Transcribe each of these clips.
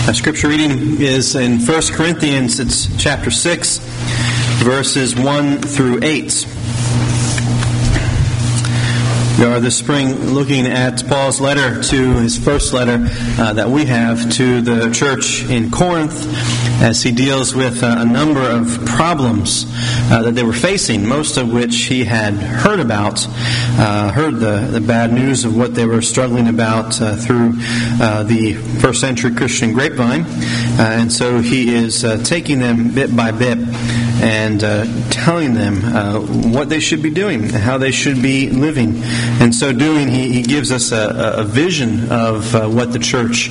Our scripture reading is in 1 Corinthians, it's chapter 6, verses 1 through 8. We are this spring looking at Paul's letter to his first letter that we have to the church in Corinth as he deals with a number of problems that they were facing, most of which he had heard about, heard the bad news of what they were struggling about through the first century Christian grapevine. And so he is taking them bit by bit and telling them what they should be doing, how they should be living. And so doing, he gives us a vision of what the church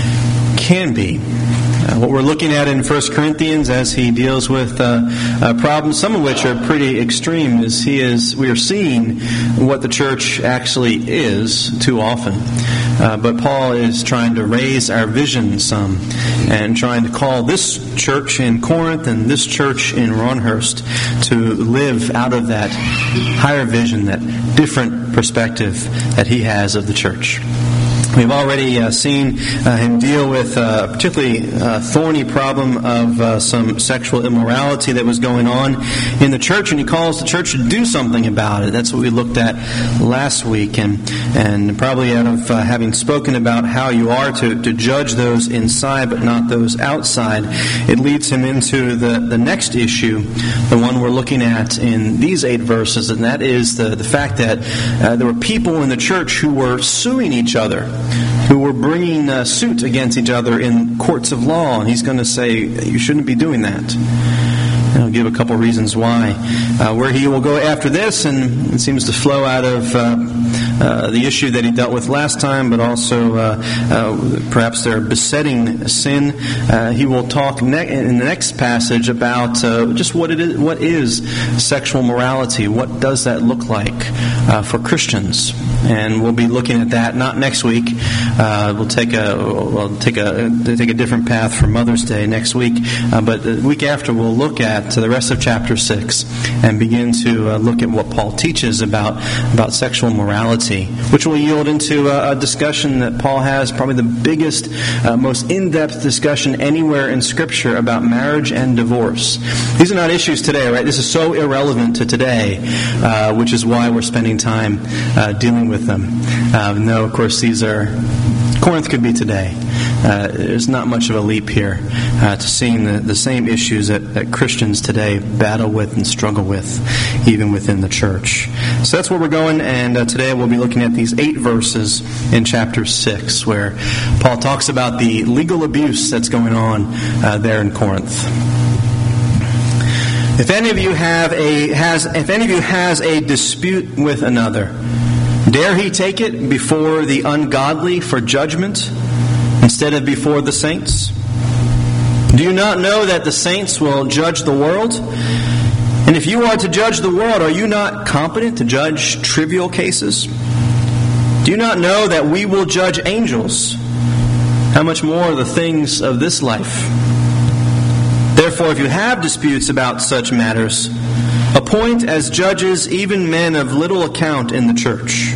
can be. What we're looking at in 1 Corinthians as he deals with problems, some of which are pretty extreme, is we are seeing what the church actually is too often. But Paul is trying to raise our vision some and trying to call this church in Corinth and this church in Ronhurst to live out of that higher vision, that different perspective that he has of the church. We've already seen him deal with a particularly thorny problem of some sexual immorality that was going on in the church, and he calls the church to do something about it. That's what we looked at last week, and probably out of having spoken about how you are to judge those inside but not those outside, it leads him into the next issue, the one we're looking at in these 8 verses, and that is the fact that there were people in the church who were suing each other, who were bringing suit against each other in courts of law, and he's going to say, you shouldn't be doing that. And I'll give a couple reasons why. Where he will go after this, and it seems to flow out of the issue that he dealt with last time, but also perhaps their besetting sin. He will talk in the next passage about just what is sexual morality. What does that look like for Christians? And we'll be looking at that not next week. We'll take a different path for Mother's Day next week. But the week after, we'll look at the rest of chapter 6 and begin to look at what Paul teaches about sexual morality, which will yield into a discussion that Paul has, probably the biggest, most in-depth discussion anywhere in Scripture about marriage and divorce. These are not issues today, right? This is so irrelevant to today, which is why we're spending time dealing with them. No, of course, Corinth could be today. There's not much of a leap here to seeing the same issues that Christians today battle with and struggle with, even within the church. So that's where we're going, and today we'll be looking at these 8 verses in chapter 6, where Paul talks about the legal abuse that's going on there in Corinth. If any of you has a dispute with another, dare he take it before the ungodly for judgment instead of before the saints? Do you not know that the saints will judge the world? And if you are to judge the world, are you not competent to judge trivial cases? Do you not know that we will judge angels? How much more the things of this life? Therefore, if you have disputes about such matters, appoint as judges even men of little account in the church.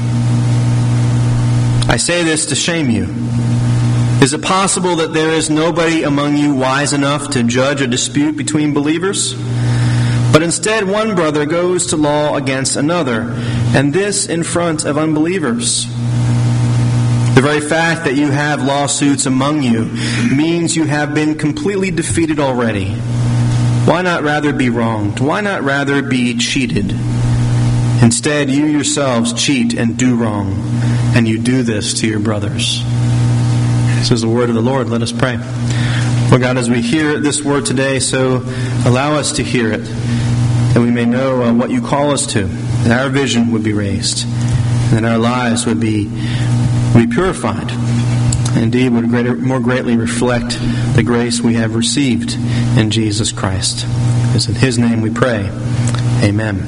I say this to shame you. Is it possible that there is nobody among you wise enough to judge a dispute between believers? But instead one brother goes to law against another, and this in front of unbelievers. The very fact that you have lawsuits among you means you have been completely defeated already. Why not rather be wronged? Why not rather be cheated? Instead, you yourselves cheat and do wrong, and you do this to your brothers. This is the word of the Lord. Let us pray. Lord God, as we hear this word today, so allow us to hear it, that we may know what you call us to, that our vision would be raised, and that our lives would be purified, and indeed would more greatly reflect the grace we have received in Jesus Christ. It's in His name we pray. Amen.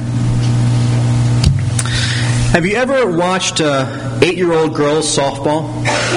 Have you ever watched 8-year-old girls softball?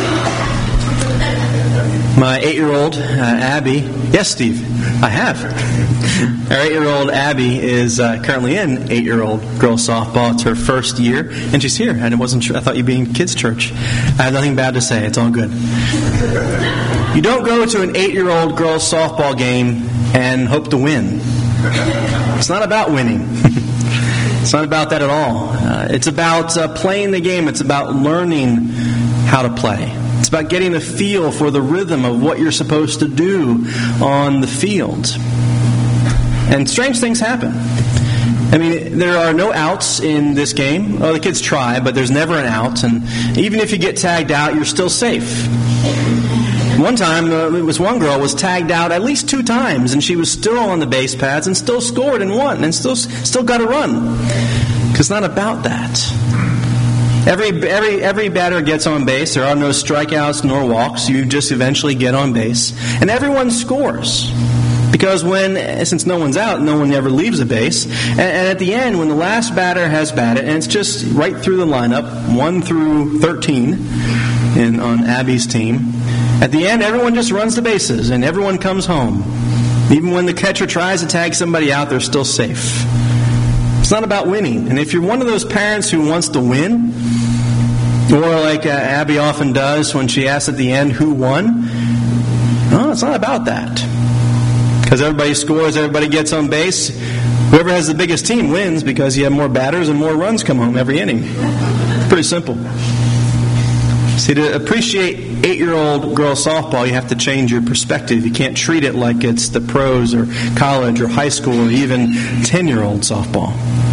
My 8-year-old, Abby... Yes, Steve, I have. Our 8-year-old Abby is currently in 8-year-old girls softball. It's her first year, and she's here. And it wasn't. I thought you'd be in kids' church. I have nothing bad to say. It's all good. You don't go to an 8-year-old girls' softball game and hope to win. It's not about winning. It's not about that at all. It's about playing the game. It's about learning how to play. It's about getting a feel for the rhythm of what you're supposed to do on the field. And strange things happen. I mean, there are no outs in this game. Oh, the kids try, but there's never an out. And even if you get tagged out, you're still safe. One time, one girl was tagged out at least 2 times, and she was still on the base paths and still scored and won and still got a run. Because it's not about that. Every batter gets on base. There are no strikeouts nor walks. You just eventually get on base, and everyone scores. Because since no one's out, no one ever leaves a base. And at the end, when the last batter has batted, and it's just right through the lineup, 1 through 13 on Abby's team, at the end, everyone just runs the bases, and everyone comes home. Even when the catcher tries to tag somebody out, they're still safe. It's not about winning. And if you're one of those parents who wants to win, or like Abby often does when she asks at the end who won, no, it's not about that. Because everybody scores, everybody gets on base. Whoever has the biggest team wins because you have more batters and more runs come home every inning. Pretty simple. See, to appreciate 8-year-old girls softball, you have to change your perspective. You can't treat it like it's the pros or college or high school or even 10-year-old softball.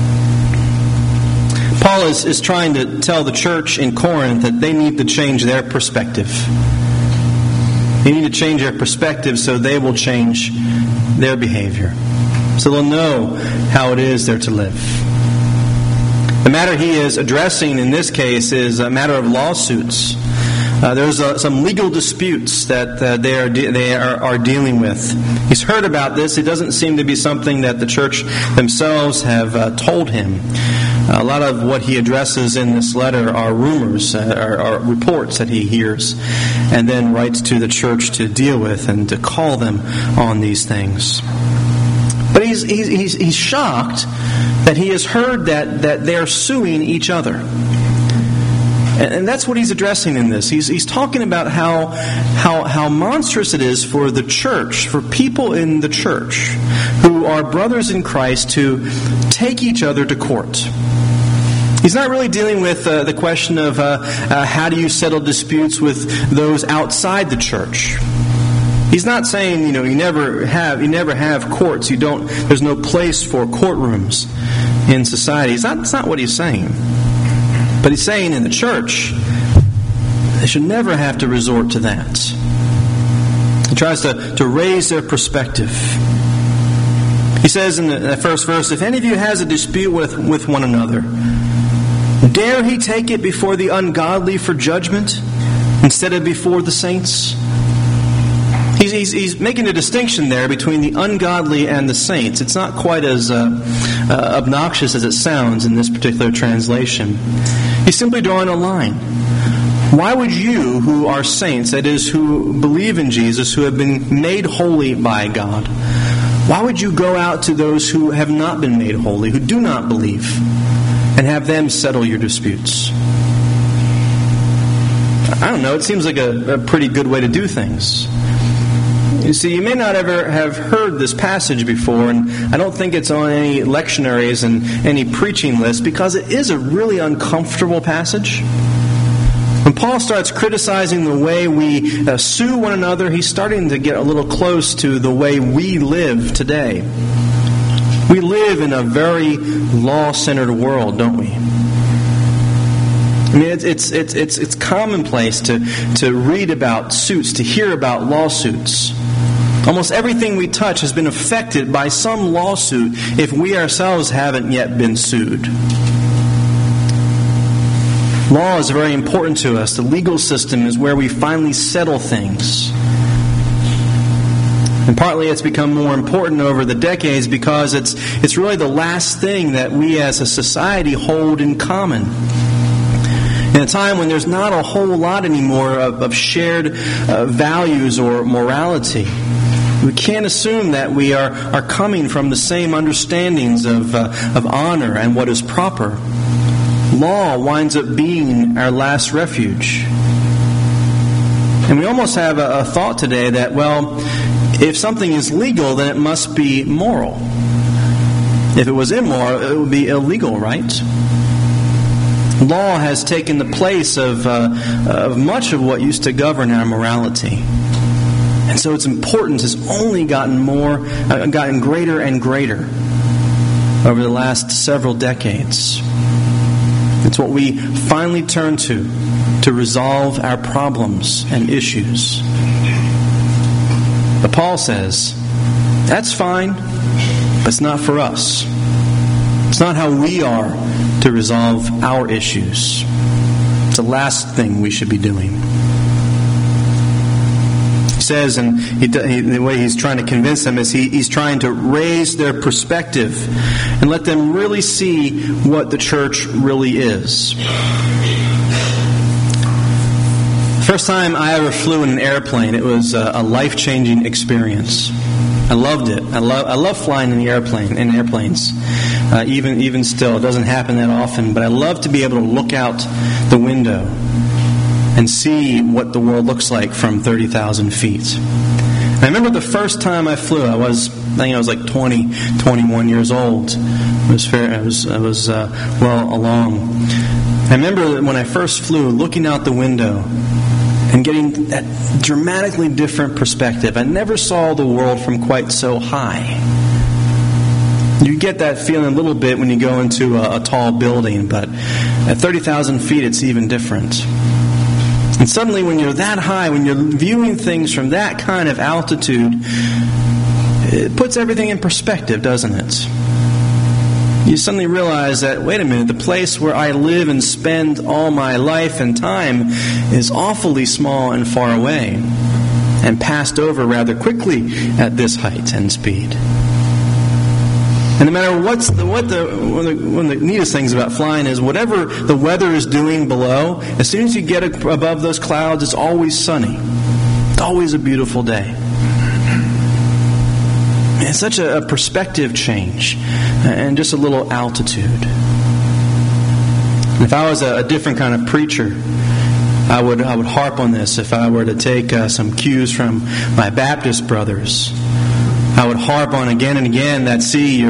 Paul is trying to tell the church in Corinth that they need to change their perspective. They need to change their perspective so they will change their behavior. So they'll know how it is they're to live. The matter he is addressing in this case is a matter of lawsuits. There's some legal disputes that they are dealing with. He's heard about this. It doesn't seem to be something that the church themselves have told him. A lot of what he addresses in this letter are rumors, are reports that he hears, and then writes to the church to deal with and to call them on these things. But he's shocked that he has heard that they're suing each other. And that's what he's addressing in this. He's talking about how monstrous it is for the church, for people in the church who are brothers in Christ to take each other to court. He's not really dealing with the question of how do you settle disputes with those outside the church. He's not saying, you never have courts. There's no place for courtrooms in society. That's not what he's saying. But he's saying in the church, they should never have to resort to that. He tries to raise their perspective. He says in the first verse, if any of you has a dispute with one another, dare he take it before the ungodly for judgment instead of before the saints? He's making a distinction there between the ungodly and the saints. It's not quite as obnoxious as it sounds in this particular translation. He's simply drawing a line. Why would you, who are saints, that is, who believe in Jesus, who have been made holy by God, why would you go out to those who have not been made holy, who do not believe, and have them settle your disputes? I don't know, it seems like a pretty good way to do things. You see, you may not ever have heard this passage before, and I don't think it's on any lectionaries and any preaching list, because it is a really uncomfortable passage. When Paul starts criticizing the way we sue one another, he's starting to get a little close to the way we live today. We live in a very law-centered world, don't we? I mean, it's commonplace to read about suits, to hear about lawsuits. Almost everything we touch has been affected by some lawsuit if we ourselves haven't yet been sued. Law is very important to us. The legal system is where we finally settle things. And partly it's become more important over the decades because it's really the last thing that we as a society hold in common. In a time when there's not a whole lot anymore of shared values or morality, we can't assume that we are coming from the same understandings of honor and what is proper. Law winds up being our last refuge. And we almost have a thought today that, well, if something is legal, then it must be moral. If it was immoral, it would be illegal, right? Law has taken the place of much of what used to govern our morality. And so its importance has only gotten greater and greater over the last several decades. It's what we finally turn to resolve our problems and issues. But Paul says, that's fine, but it's not for us. It's not how we are to resolve our issues. It's the last thing we should be doing. He says, and the way he's trying to convince them is he's trying to raise their perspective and let them really see what the church really is. First time I ever flew in an airplane, it was a life-changing experience. I loved it. I love flying in airplanes. Even still, it doesn't happen that often, but I love to be able to look out the window and see what the world looks like from 30,000 feet. And I remember the first time I flew, I was like 20, 21 years old. I was well along. I remember when I first flew, looking out the window and getting that dramatically different perspective. I never saw the world from quite so high. You get that feeling a little bit when you go into a tall building, but at 30,000 feet it's even different. And suddenly when you're that high, when you're viewing things from that kind of altitude, it puts everything in perspective, doesn't it? You suddenly realize that, wait a minute, the place where I live and spend all my life and time is awfully small and far away, and passed over rather quickly at this height and speed. And no matter one of the neatest things about flying is whatever the weather is doing below, as soon as you get above those clouds, it's always sunny. It's always a beautiful day. It's such a perspective change and just a little altitude. And if I was a different kind of preacher, I would harp on this. If I were to take some cues from my Baptist brothers, I would harp on again and again that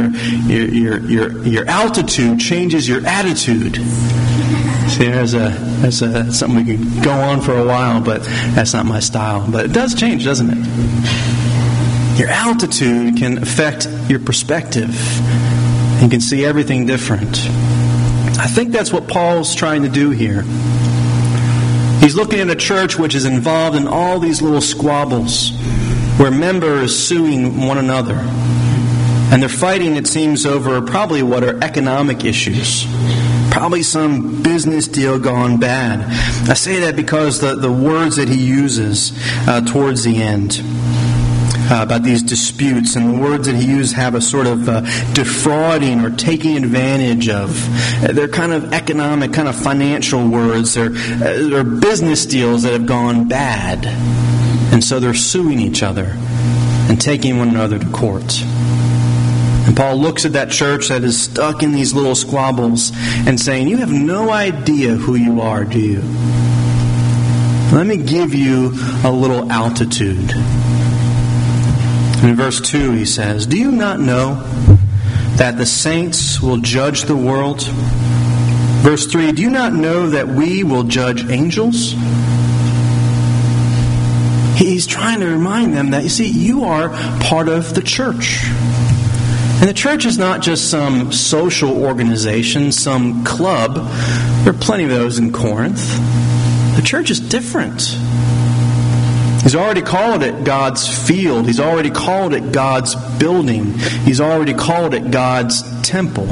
your altitude changes your attitude. See, there's something we can go on for a while, but that's not my style. But it does change, doesn't it? Your altitude can affect your perspective. You can see everything different. I think that's what Paul's trying to do here. He's looking at a church which is involved in all these little squabbles where members suing one another. And they're fighting, it seems, over probably what are economic issues. Probably some business deal gone bad. I say that because the words that he uses towards the end about these disputes, and the words that he used have a sort of defrauding or taking advantage of. They're kind of economic, kind of financial words. They're business deals that have gone bad. And so they're suing each other and taking one another to court. And Paul looks at that church that is stuck in these little squabbles and saying, you have no idea who you are, do you? Let me give you a little altitude. In verse 2 he says, do you not know that the saints will judge the world? Verse 3, do you not know that we will judge angels? He's trying to remind them that, you see, you are part of the church. And the church is not just some social organization, some club. There are plenty of those in Corinth. The church is different. He's already called it God's field. He's already called it God's building. He's already called it God's temple.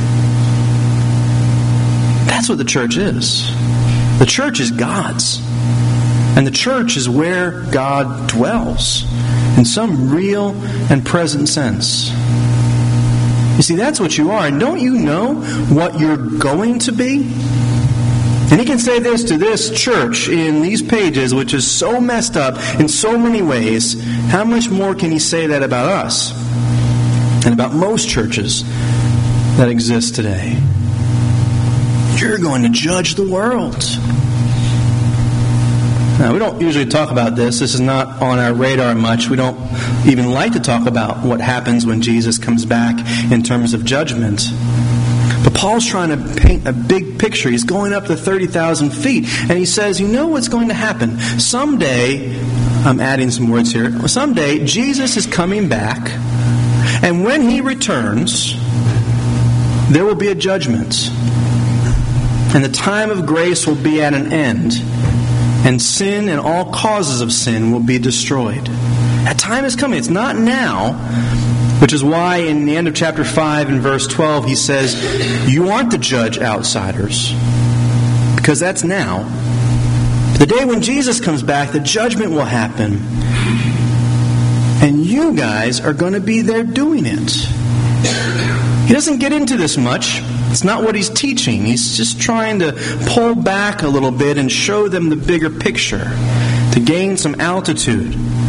That's what the church is. The church is God's. And the church is where God dwells in some real and present sense. You see, that's what you are. And don't you know what you're going to be? And he can say this to this church in these pages, which is so messed up in so many ways. How much more can he say that about us and about most churches that exist today? You're going to judge the world. Now, we don't usually talk about this. This is not on our radar much. We don't even like to talk about what happens when Jesus comes back in terms of judgment. But Paul's trying to paint a big picture. He's going up to 30,000 feet. And he says, you know what's going to happen? Someday, I'm adding some words here. Someday, Jesus is coming back. And when he returns, there will be a judgment. And the time of grace will be at an end. And sin and all causes of sin will be destroyed. That time is coming. It's not now. Which is why in the end of chapter 5 and verse 12 he says, you aren't to judge outsiders. Because that's now. The day when Jesus comes back, the judgment will happen. And you guys are going to be there doing it. He doesn't get into this much. It's not what he's teaching. He's just trying to pull back a little bit and show them the bigger picture to gain some altitude.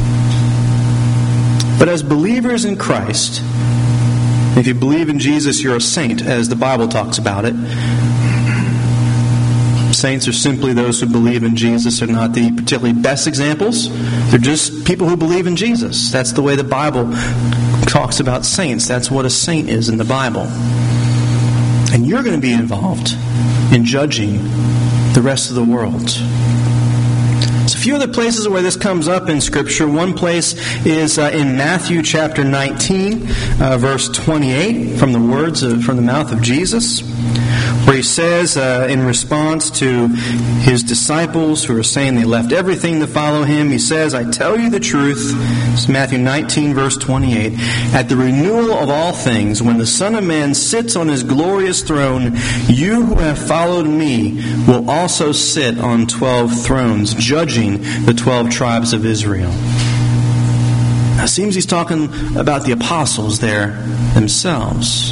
But as believers in Christ, if you believe in Jesus, you're a saint, as the Bible talks about it. Saints are simply those who believe in Jesus. Are not the particularly best examples. They're just people who believe in Jesus. That's the way the Bible talks about saints. That's what a saint is in the Bible. And you're going to be involved in judging the rest of the world. There's a few other places where this comes up in Scripture. One place is in Matthew chapter 19, verse 28, from the mouth of Jesus, where he says, in response to his disciples who are saying they left everything to follow him, he says, I tell you the truth, it's Matthew 19, verse 28, at the renewal of all things, when the Son of Man sits on his glorious throne, you who have followed me will also sit on 12 thrones, judging the 12 tribes of Israel. Now, it seems he's talking about the apostles there themselves.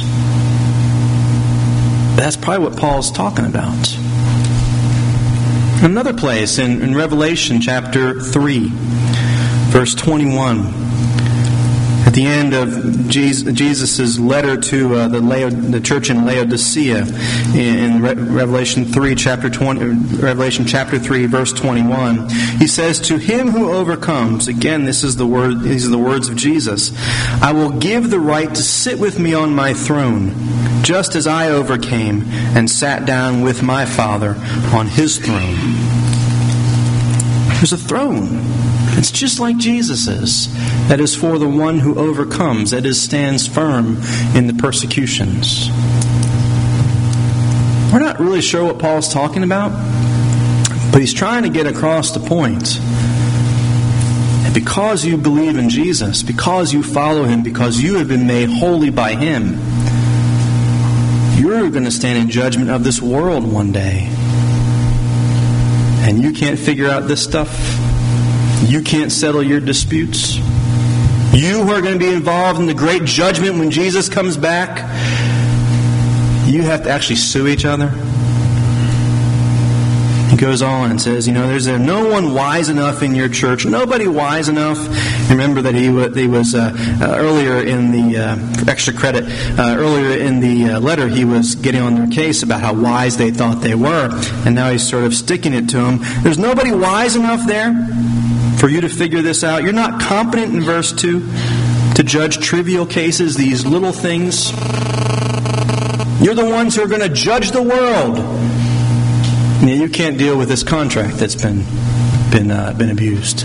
That's probably what Paul's talking about. Another place in Revelation chapter 3, verse 21. At the end of Jesus' letter to the church in Laodicea, in Revelation 3, chapter 3, verse 21, he says, "To him who overcomes," again, these are the words of Jesus, "I will give the right to sit with me on my throne, just as I overcame and sat down with my Father on his throne." There's a throne. It's just like Jesus' that is for the one who overcomes, that is, stands firm in the persecutions. We're not really sure what Paul's talking about, but he's trying to get across the point. And because you believe in Jesus, because you follow him, because you have been made holy by him, you're going to stand in judgment of this world one day. And you can't figure out this stuff. You can't settle your disputes. You who are going to be involved in the great judgment when Jesus comes back, you have to actually sue each other. He goes on and says, there's no one wise enough in your church, nobody wise enough. Remember that he was earlier in the, for extra credit, earlier in the letter he was getting on their case about how wise they thought they were. And now he's sort of sticking it to them. There's nobody wise enough there for you to figure this out. You're not competent, in verse 2, to judge trivial cases, these little things. You're the ones who are going to judge the world. You can't deal with this contract that's been abused.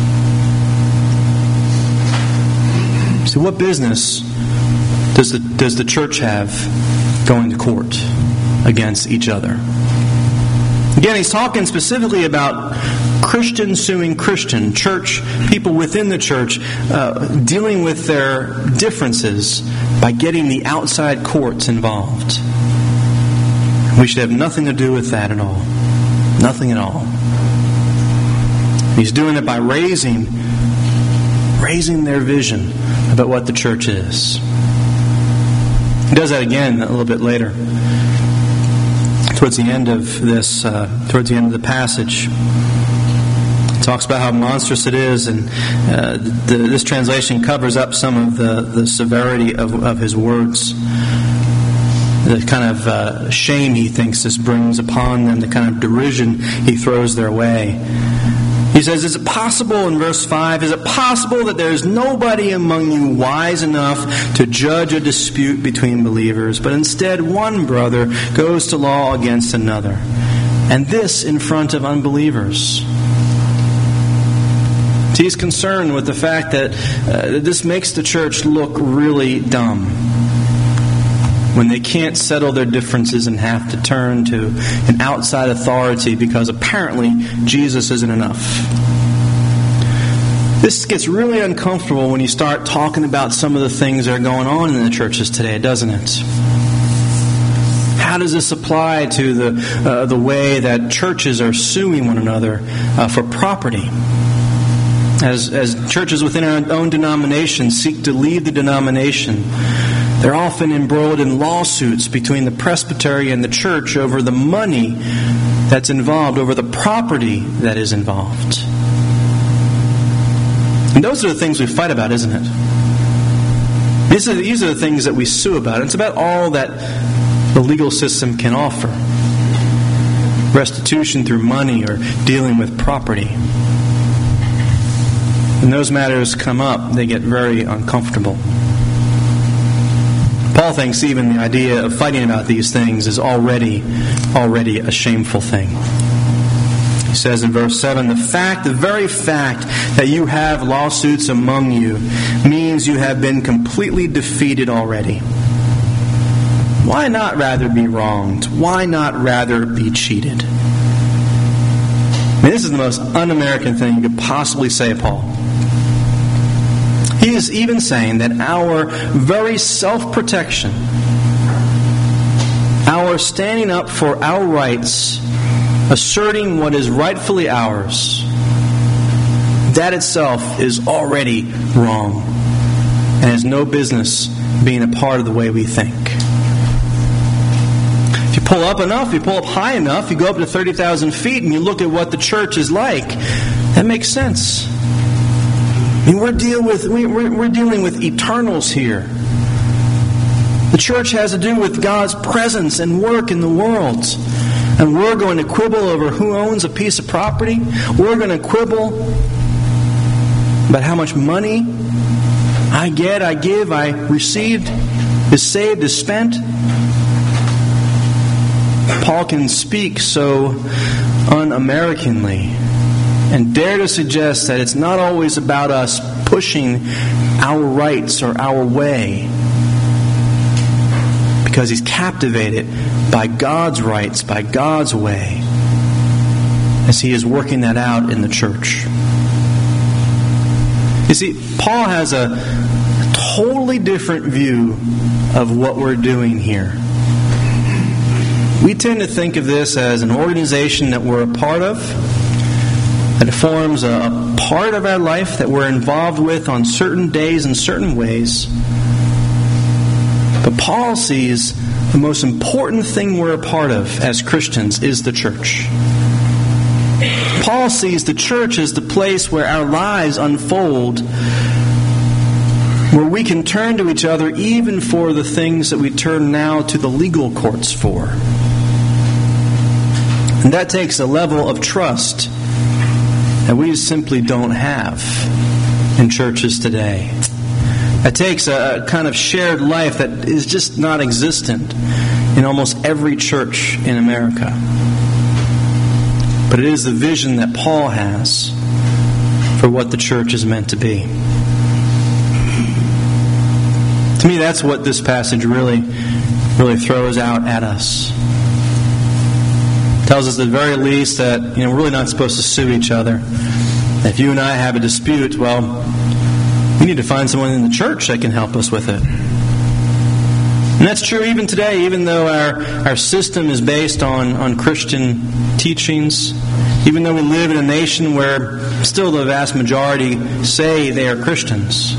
So what business does the church have going to court against each other? Again, he's talking specifically about Christian suing Christian, church, people within the church dealing with their differences by getting the outside courts involved. We should have nothing to do with that at all. Nothing at all. He's doing it by raising their vision about what the church is. He does that again a little bit later. Towards the end of the passage, he talks about how monstrous it is, and this translation covers up some of the severity of his words. The kind of shame he thinks this brings upon them, the kind of derision he throws their way. He says, is it possible, in verse 5, is it possible that there is nobody among you wise enough to judge a dispute between believers, but instead one brother goes to law against another, and this in front of unbelievers? He's concerned with the fact that this makes the church look really dumb when they can't settle their differences and have to turn to an outside authority because apparently Jesus isn't enough. This gets really uncomfortable when you start talking about some of the things that are going on in the churches today, doesn't it? How does this apply to the way that churches are suing one another for property? As churches within our own denomination seek to leave the denomination, they're often embroiled in lawsuits between the presbytery and the church over the money that's involved, over the property that is involved. And those are the things we fight about, isn't it? These are the things that we sue about. It's about all that the legal system can offer. Restitution through money or dealing with property. When those matters come up, they get very uncomfortable. Paul thinks even the idea of fighting about these things is already a shameful thing. He says in verse 7, the very fact that you have lawsuits among you means you have been completely defeated already. Why not rather be wronged? Why not rather be cheated? I mean, this is the most un-American thing you could possibly say, Paul. He is even saying that our very self-protection, our standing up for our rights, asserting what is rightfully ours, that itself is already wrong and has no business being a part of the way we think. If you pull up enough, you pull up high enough, you go up to 30,000 feet and you look at what the church is like, that makes sense. I mean, we're dealing with eternals here. The church has to do with God's presence and work in the world. And we're going to quibble over who owns a piece of property. We're going to quibble about how much money I get, I give, I received, is saved, is spent. Paul can speak so un-Americanly and dare to suggest that it's not always about us pushing our rights or our way, because he's captivated by God's rights, by God's way, as he is working that out in the church. You see, Paul has a totally different view of what we're doing here. We tend to think of this as an organization that we're a part of, that it forms a part of our life that we're involved with on certain days and certain ways. But Paul sees the most important thing we're a part of as Christians is the church. Paul sees the church as the place where our lives unfold, where we can turn to each other even for the things that we turn now to the legal courts for. And that takes a level of trust that we simply don't have in churches today. It takes a kind of shared life that is just not existent in almost every church in America. But it is the vision that Paul has for what the church is meant to be. To me, that's what this passage really throws out at us. It tells us at the very least that we're really not supposed to sue each other. If you and I have a dispute, well, we need to find someone in the church that can help us with it. And that's true even today, even though our system is based on Christian teachings, even though we live in a nation where still the vast majority say they are Christians.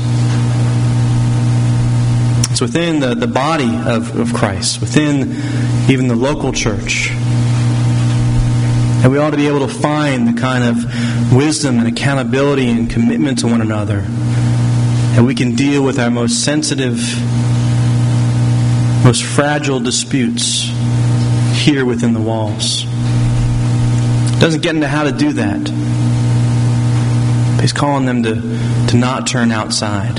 It's within the body of Christ, within even the local church, that we ought to be able to find the kind of wisdom and accountability and commitment to one another, and we can deal with our most sensitive, most fragile disputes here within the walls. It doesn't get into how to do that. He's calling them to not turn outside.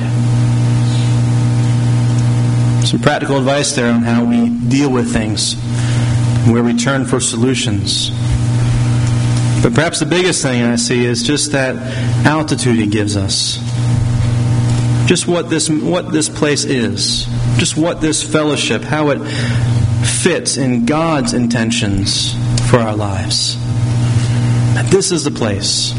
Some practical advice there on how we deal with things, where we turn for solutions. But perhaps the biggest thing I see is just that altitude He gives us. Just what this place is. Just what this fellowship, how it fits in God's intentions for our lives. That this is the place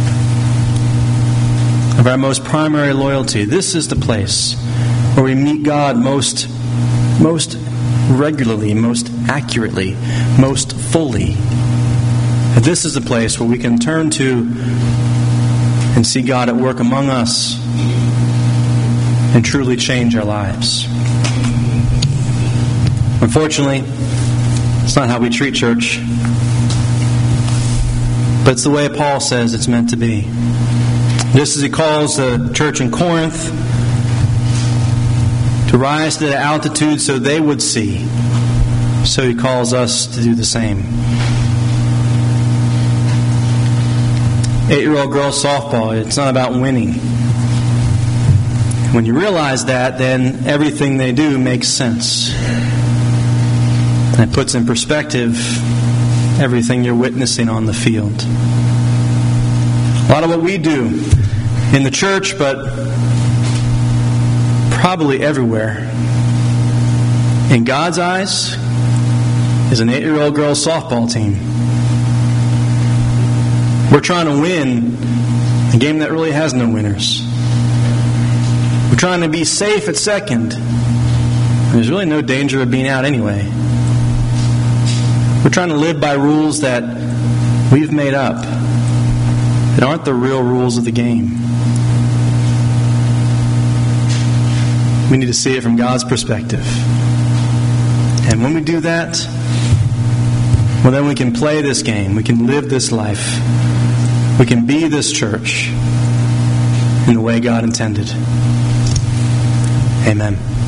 of our most primary loyalty. This is the place where we meet God most regularly, most accurately, most fully. And this is the place where we can turn to and see God at work among us and truly change our lives. Unfortunately, it's not how we treat church, but it's the way Paul says it's meant to be. Just as he calls the church in Corinth to rise to the altitude so they would see, so he calls us to do the same. 8-year-old girls softball, it's not about winning. When you realize that, then everything they do makes sense. And it puts in perspective everything you're witnessing on the field. A lot of what we do in the church, but probably everywhere, in God's eyes, is an 8-year-old girls softball team. We're trying to win a game that really has no winners. We're trying to be safe at second. There's really no danger of being out anyway. We're trying to live by rules that we've made up, that aren't the real rules of the game. We need to see it from God's perspective. And when we do that, well, then we can play this game. We can live this life. We can be this church in the way God intended. Amen.